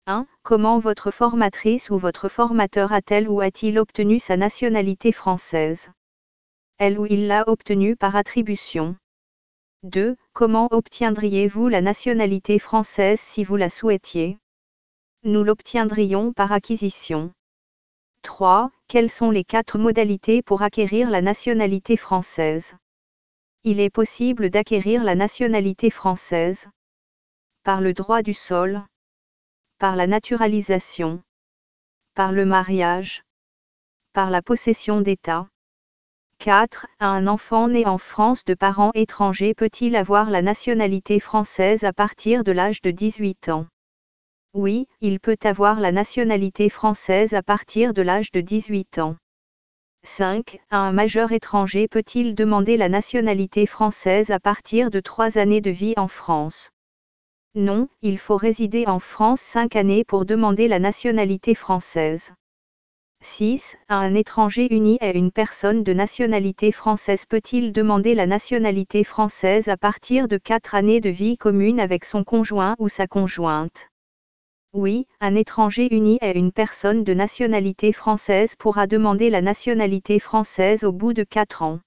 1. Comment votre formatrice ou votre formateur a-t-elle ou a-t-il obtenu sa nationalité française? Elle ou il l'a obtenue par attribution. 2. Comment obtiendriez-vous la nationalité française si vous la souhaitiez? Nous l'obtiendrions par acquisition. 3. Quelles sont les 4 modalités pour acquérir la nationalité française? Il est possible d'acquérir la nationalité française par le droit du sol, par la naturalisation, par le mariage, par la possession d'État. 4. Un enfant né en France de parents étrangers peut-il avoir la nationalité française à partir de l'âge de 18 ans? Oui, il peut avoir la nationalité française à partir de l'âge de 18 ans. 5. Un majeur étranger peut-il demander la nationalité française à partir de 3 années de vie en France? Non, il faut résider en France 5 années pour demander la nationalité française. 6. Un étranger uni à une personne de nationalité française peut-il demander la nationalité française à partir de 4 années de vie commune avec son conjoint ou sa conjointe? Oui, un étranger uni à une personne de nationalité française pourra demander la nationalité française au bout de 4 ans.